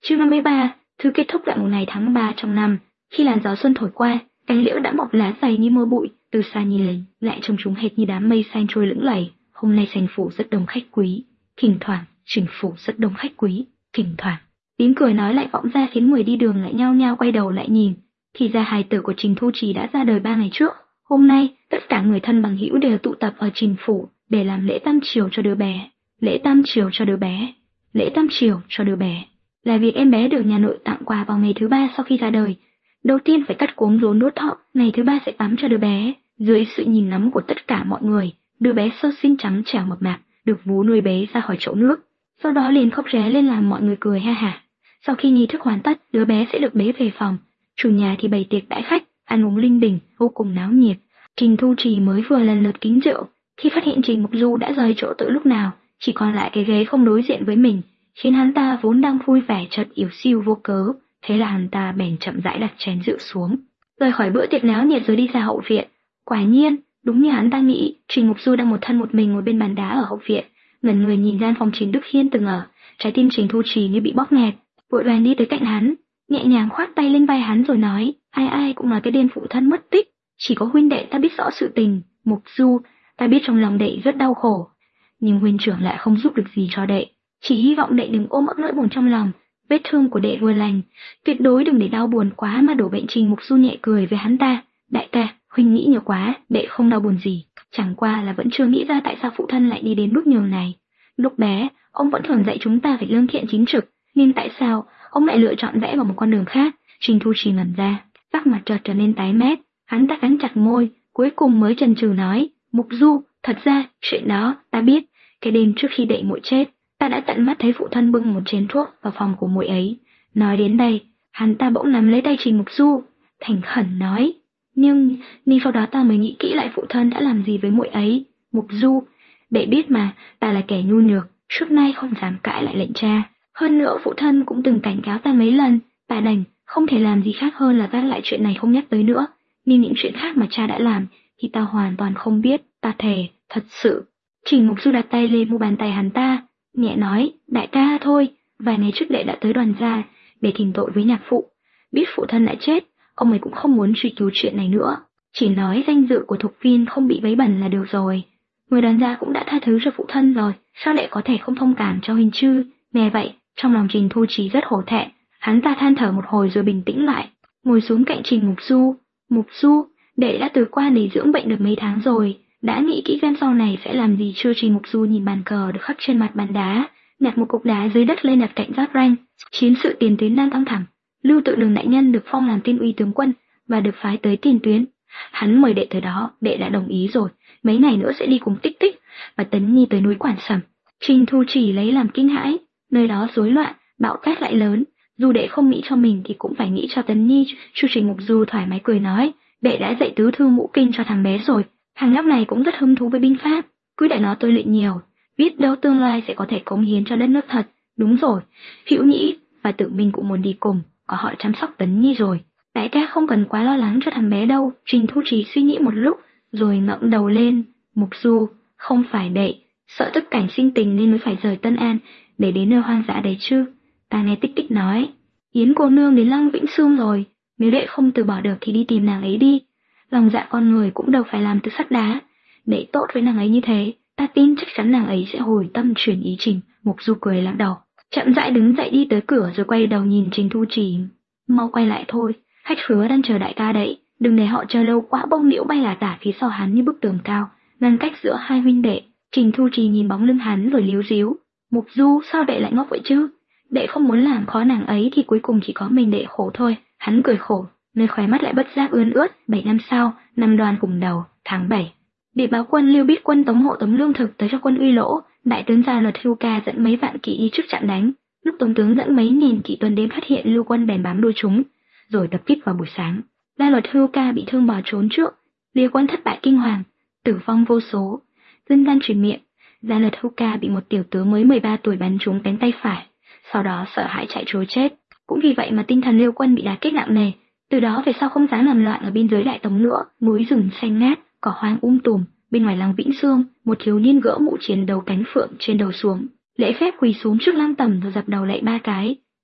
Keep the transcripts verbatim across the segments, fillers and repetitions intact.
Chương năm mươi ba, thư kết thúc lại một ngày tháng ba trong năm, khi làn gió xuân thổi qua, cánh liễu đã mọc lá dày như mưa bụi, từ xa nhìn lên, lại trông chúng hệt như đám mây xanh trôi lững lẩy. Hôm nay Sành phủ rất đông khách quý, thỉnh thoảng, Trình phủ rất đông khách quý, thỉnh thoảng. Tiếng cười nói lại vọng ra khiến người đi đường lại nhao nhao quay đầu lại nhìn. Thì ra hài tử của Trình Thu Trì đã ra đời ba ngày trước. Hôm nay, tất cả người thân bằng hữu đều tụ tập ở Trình phủ để làm lễ tam triều cho đứa bé. Lễ tam triều cho đứa bé. Lễ tam triều cho đứa bé là việc em bé được nhà nội tặng quà vào ngày thứ ba sau khi ra đời. Đầu tiên phải cắt cốm rốn đốt thọ, ngày thứ ba sẽ tắm cho đứa bé. Dưới sự nhìn ngắm của tất cả mọi người, đứa bé sơ sinh trắng trẻo mập mạp được vú nuôi bế ra khỏi chậu nước. Sau đó liền khóc ré lên làm mọi người cười ha hả. Sau khi nghi thức hoàn tất, đứa bé sẽ được bế về phòng. Chủ nhà thì bày tiệc đãi khách, ăn uống linh đình, vô cùng náo nhiệt. Trình Thu Trì mới vừa lần lượt kính rượu, khi phát hiện Trình Mục Du đã rời chỗ từ lúc nào, chỉ còn lại cái ghế không đối diện với mình, khiến hắn ta vốn đang vui vẻ chợt ỉu xìu vô cớ. Thế là hắn ta bèn chậm rãi đặt chén rượu xuống, rời khỏi bữa tiệc náo nhiệt rồi đi ra hậu viện. Quả nhiên, đúng như hắn ta nghĩ, Trình Mục Du đang một thân một mình ngồi bên bàn đá ở hậu viện, ngẩn người nhìn gian phòng Trình Đức Hiên từng ở. Trái tim Trình Thu Trì như bị bóp nghẹt, vội vàng đi tới cạnh hắn, nhẹ nhàng khoác tay lên vai hắn rồi nói: ai ai cũng nói cái đêm phụ thân mất tích, chỉ có huynh đệ ta biết rõ sự tình. Mục Du, ta biết trong lòng đệ rất đau khổ, nhưng huynh trưởng lại không giúp được gì cho đệ, chỉ hy vọng đệ đừng ôm ấp nỗi buồn trong lòng. Vết thương của đệ vừa lành, tuyệt đối đừng để đau buồn quá mà đổ bệnh. Trình Mục Du nhẹ cười với hắn ta: đại ca, huynh nghĩ nhiều quá, đệ không đau buồn gì, chẳng qua là vẫn chưa nghĩ ra tại sao phụ thân lại đi đến bước nhường này. Lúc bé, ông vẫn thường dạy chúng ta phải lương thiện chính trực, nhưng tại sao ông lại lựa chọn rẽ vào một con đường khác? Trình Thu Trì ngẩn ra, sắc mặt chợt trở nên tái mét, hắn ta cắn chặt môi, cuối cùng mới chần chừ nói: Mục Du, thật ra chuyện đó ta biết. Cái đêm trước khi đệ muội chết, ta đã tận mắt thấy phụ thân bưng một chén thuốc vào phòng của muội ấy. Nói đến đây, hắn ta bỗng nắm lấy tay Trình Mục Du, thành khẩn nói: nhưng nhưng sau đó ta mới nghĩ kỹ lại phụ thân đã làm gì với muội ấy. Mục Du, đệ biết mà, ta là kẻ nhu nhược, trước nay không dám cãi lại lệnh cha. Hơn nữa phụ thân cũng từng cảnh cáo ta mấy lần, ta đành không thể làm gì khác hơn là gác lại chuyện này không nhắc tới nữa. Nhưng những chuyện khác mà cha đã làm thì ta hoàn toàn không biết, ta thề, thật sự. Trình Mục Du đặt tay lên mu bàn tay hắn ta, nhẹ nói: đại ca thôi, vài ngày trước đệ đã tới đoàn gia để thỉnh tội với nhạc phụ. Biết phụ thân đã chết, ông ấy cũng không muốn truy cứu chuyện này nữa, chỉ nói danh dự của Thục Phiên không bị vấy bẩn là được rồi. Người đoàn gia cũng đã tha thứ cho phụ thân rồi, sao đệ có thể không thông cảm cho huynh chứ? Nghe vậy, trong lòng Trình Thu Trì rất hổ thẹn, hắn ta than thở một hồi rồi bình tĩnh lại, ngồi xuống cạnh Trình Mục Du. Mục Du, đệ đã từ qua để dưỡng bệnh được mấy tháng rồi, đã nghĩ kỹ xem sau này sẽ làm gì chưa? Trình Mục Du nhìn bàn cờ được khắc trên mặt bàn đá, nhặt một cục đá dưới đất lên đặt cạnh giáp ranh. Chiến sự tiền tuyến đang căng thẳng, Lưu Tự Đường đại nhân được phong làm tiên uy tướng quân và được phái tới tiền tuyến. Hắn mời đệ tới đó, đệ đã đồng ý rồi, mấy ngày nữa sẽ đi cùng Tích Tích và Tấn Nhi tới núi Quản Sẩm. Trình Thu Trì lấy làm kinh hãi, nơi đó rối loạn, bão táp lại lớn, dù đệ không nghĩ cho mình thì cũng phải nghĩ cho Tấn Nhi. Chu Trình Mục Du thoải mái cười nói: đệ đã dạy tứ thư ngũ kinh cho thằng bé rồi, thằng nhóc này cũng rất hứng thú với binh pháp, cứ để nó tôi luyện nhiều, biết đâu tương lai sẽ có thể cống hiến cho đất nước thật. Đúng rồi, Hữu Nhĩ và Tử Minh cũng muốn đi cùng, có họ chăm sóc Tấn Nhi rồi. Đại ca không cần quá lo lắng cho thằng bé đâu. Trình Thu Trì suy nghĩ một lúc rồi ngẩng đầu lên: Mục Du, không phải đệ sợ tức cảnh sinh tình nên mới phải rời Tân An để đến nơi hoang dã đấy chứ? Ta nghe Tích Tích nói Yến cô nương đến Lăng Vĩnh Sương rồi, nếu đệ không từ bỏ được thì đi tìm nàng ấy đi. Lòng dạ con người cũng đâu phải làm từ sắt đá, đệ tốt với nàng ấy như thế, ta tin chắc chắn nàng ấy sẽ hồi tâm chuyển ý. Trình Mục Du cười lắc đầu, chậm rãi đứng dậy đi tới cửa rồi quay đầu nhìn Trình Thu Trì: mau quay lại thôi, khách khứa đang chờ đại ca đấy, đừng để họ chờ lâu quá. Bông liễu bay là tả phía sau hắn như bức tường cao, ngăn cách giữa hai huynh đệ. Trình Thu Trì nhìn bóng lưng hắn rồi líu ríu: Mục Du, sao đệ lại ngốc vậy chứ? Đệ không muốn làm khó nàng ấy thì cuối cùng chỉ có mình đệ khổ thôi. Hắn cười khổ, nơi khóe mắt lại bất giác ươn ướt. Bảy năm sau, năm Đoan cùng đầu, tháng bảy, để báo quân Lưu biết quân tống hộ tống lương thực tới cho quân Uy Lỗ. Đại tướng Gia Luật Hưu Ca dẫn mấy vạn kỵ đi trước chặn đánh. Lúc Tống tướng dẫn mấy nghìn kỵ tuần đêm phát hiện Lưu quân bèn bám đuôi chúng, rồi tập kích vào buổi sáng. Gia Luật Hưu Ca bị thương bỏ trốn trước, Lưu quân thất bại kinh hoàng, tử vong vô số. Dân gian truyền miệng, Gia Luật Hưu Ca bị một tiểu tướng mới mười ba tuổi bắn trúng cánh tay phải, sau đó sợ hãi chạy trối chết. Cũng vì vậy mà tinh thần Lưu quân bị đả kích nặng nề, từ đó về sau không dám làm loạn ở biên giới Đại Tống nữa. Núi rừng xanh ngát, cỏ hoang um tùm, bên ngoài làng Vĩnh Sương, một thiếu niên gỡ mũ chiến đấu cánh phượng trên đầu xuống, lễ phép quỳ xuống trước Lăng Tẩm rồi dập đầu lạy ba cái.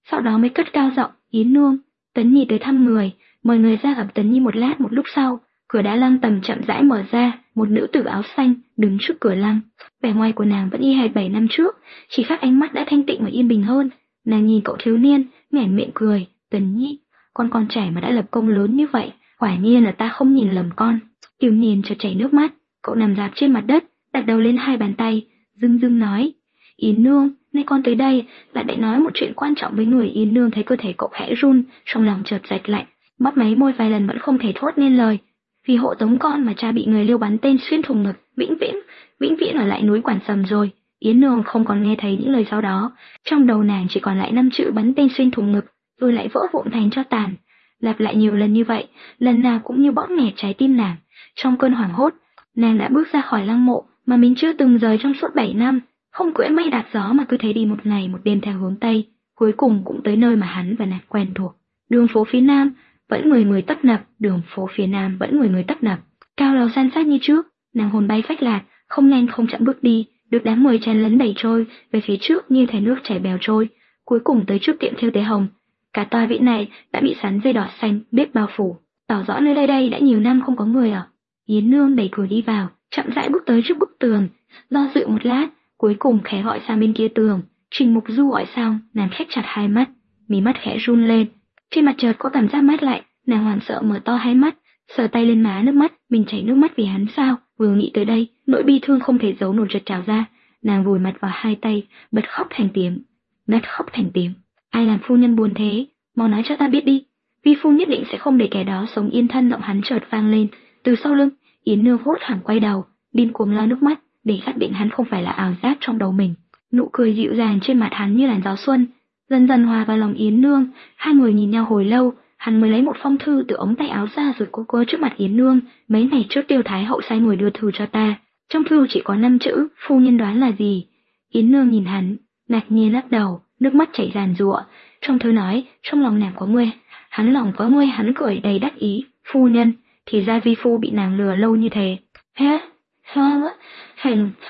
sau đó mới cất cao giọng, Yến Nương, Tấn Nhi tới thăm người, mời người ra gặp Tấn Nhi. Một lát một lúc sau, cửa đá lăng tầm chậm rãi mở ra, một nữ tử áo xanh đứng trước cửa lăng. Vẻ ngoài của nàng vẫn y hệt bảy năm trước, chỉ khác ánh mắt đã thanh tịnh và yên bình hơn. Nàng nhìn cậu thiếu niên, nhoẻn miệng cười, Tấn Nhi, con con trẻ mà đã lập công lớn như vậy, quả nhiên là ta không nhìn lầm con. Thiếu niên chợt chảy nước mắt, cậu nằm rạp trên mặt đất, đặt đầu lên hai bàn tay, dưng dưng nói, Yến Nương, nay con tới đây là để nói một chuyện quan trọng với người. Yến Nương thấy cơ thể cậu khẽ run, trong lòng chợt rạch lạnh, mấp máy môi vài lần vẫn không thể thốt nên lời. Vì hộ tống con mà cha bị người Liêu bắn tên xuyên thủng ngực, vĩnh viễn, vĩnh viễn ở lại núi Quản Sầm rồi. Yến Nương không còn nghe thấy những lời sau đó, trong đầu nàng chỉ còn lại năm chữ bắn tên xuyên thủng ngực, rồi lại vỡ vụn thành tro tàn. Lặp lại nhiều lần như vậy, lần nào cũng như bóp nghẹt trái tim nàng. Trong cơn hoảng hốt, nàng đã bước ra khỏi lăng mộ mà mình chưa từng rời trong suốt bảy năm, không cưỡi mây đạp gió mà cứ thế đi một ngày một đêm theo hướng Tây, cuối cùng cũng tới nơi mà hắn và nàng quen thuộc. Đường phố phía Nam vẫn người người tấp nập, đường phố phía Nam vẫn người người tấp nập, cao lầu san sát như trước. Nàng hồn bay phách lạc, không nhanh không chậm bước đi, được đám người chen lấn đẩy trôi về phía trước như thể nước chảy bèo trôi, cuối cùng tới trước tiệm thêu Tế Hồng. Cả tòa viện này đã bị sắn dây đỏ xanh bếp bao phủ, tỏ rõ nơi đây đây đã nhiều năm không có người ở. Yến Nương đẩy cửa đi vào, chậm rãi bước tới trước bức tường, do dự một lát, cuối cùng khẽ gọi sang bên kia tường. Trình Mục Du gọi xong, nàng khép chặt hai mắt, mí mắt khẽ run lên. Trên mặt chợt có cảm giác mát lạnh, nàng hoảng sợ mở to hai mắt, sờ tay lên má, nước mắt, mình chảy nước mắt vì hắn sao? Vừa nghĩ tới đây, nỗi bi thương không thể giấu nổi chợt trào ra, nàng vùi mặt vào hai tay, bật khóc thành tiếng, ngất khóc thành tiếng. Ai làm phu nhân buồn thế? Mau nói cho ta biết đi. Vi phu nhất định sẽ không để kẻ đó sống yên thân. Giọng hắn chợt vang lên từ sau lưng. Yến Nương hốt hoảng quay đầu, điên cuồng lau nước mắt để xác định hắn không phải là ảo giác trong đầu mình. Nụ cười dịu dàng trên mặt hắn như làn gió xuân, dần dần hòa vào lòng Yến Nương. Hai người nhìn nhau hồi lâu, hắn mới lấy một phong thư từ ống tay áo ra rồi cô cô trước mặt Yến Nương. Mấy ngày trước Tiêu Thái hậu sai người đưa thư cho ta, trong thư chỉ có năm chữ, phu nhân đoán là gì? Yến Nương nhìn hắn, ngạc nhiên lắc đầu, nước mắt chảy ràn rụa. Trong thư nói, trong lòng nàng có ngươi. Hắn lòng có ngươi, hắn cười đầy đắc ý, phu nhân, thì ra vi phu bị nàng lừa lâu như thế. Hả? Hả? Hành